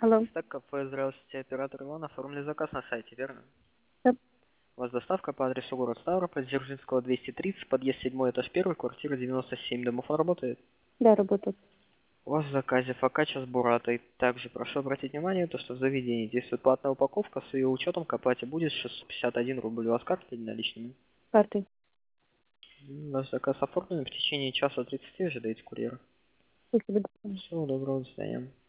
Алло. Так, кафе, здравствуйте, оператор Иван, оформили заказ на сайте, верно? Да, У вас доставка по адресу город Ставрополь, Дзержинского, 230, подъезд 7, этаж 1, квартира 97, домофон работает? да, работает. У вас в заказе фокаччо с буратой. Также прошу обратить внимание, то, что в заведении действует платная упаковка, с ее учетом к оплате будет 651 рубль. У вас карта или наличными? Картой. Ваш заказ оформлен, в течение часа 30 ожидайте курьера. Спасибо. Всего доброго, до свидания.